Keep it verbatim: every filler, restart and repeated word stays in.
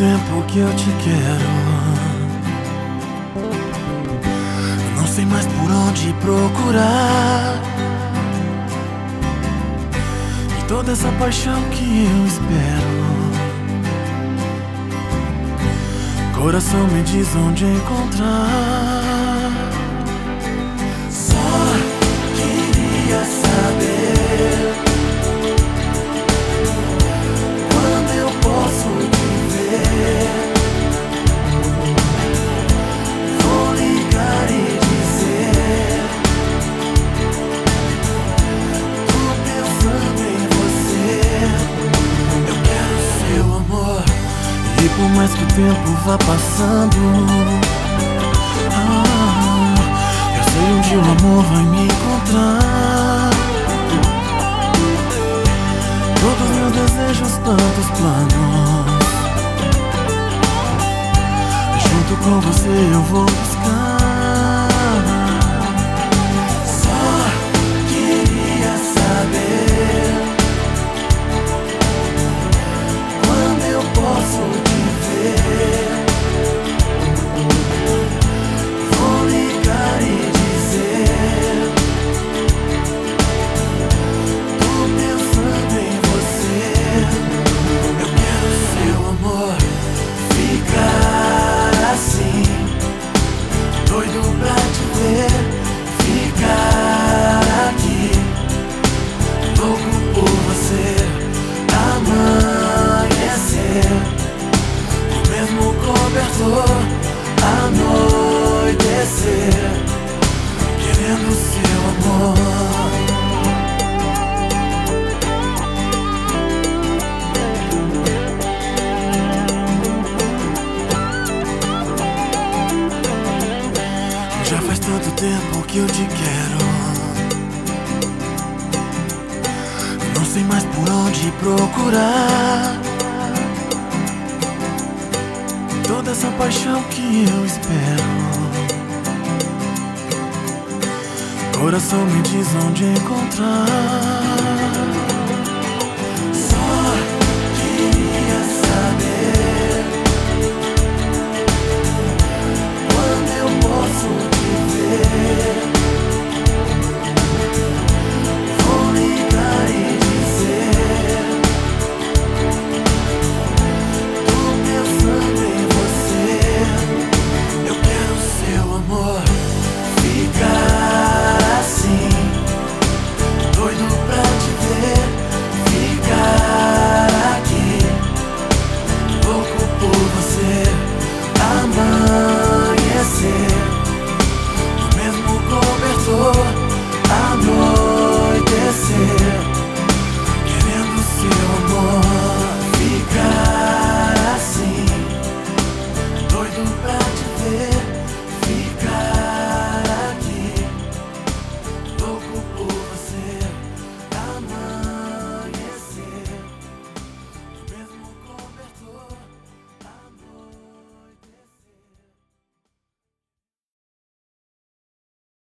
tempo que eu te quero. Eu não sei mais por onde procurar. E toda essa paixão que eu espero, coração me diz onde encontrar. Só queria saber quando eu posso te ver. Vou ligar e dizer: tô pensando em você. Eu quero seu amor. E por mais que o tempo vá passando, ah, eu sei onde o amor vai me encontrar. Todos meus desejos, tantos planos, junto com você eu vou buscar. Só queria saber quando eu posso te ver. Vou ligar e dizer: tô pensando em você. Eu quero seu amor. Ficar assim, doido pra te ver. Ficar aqui, louco por você. Amanhecer no mesmo cobertor, anoitecer, querendo seu amor. Já faz tanto tempo que eu te quero. Eu não sei mais por onde procurar. Toda essa paixão que eu espero, coração me diz onde encontrar.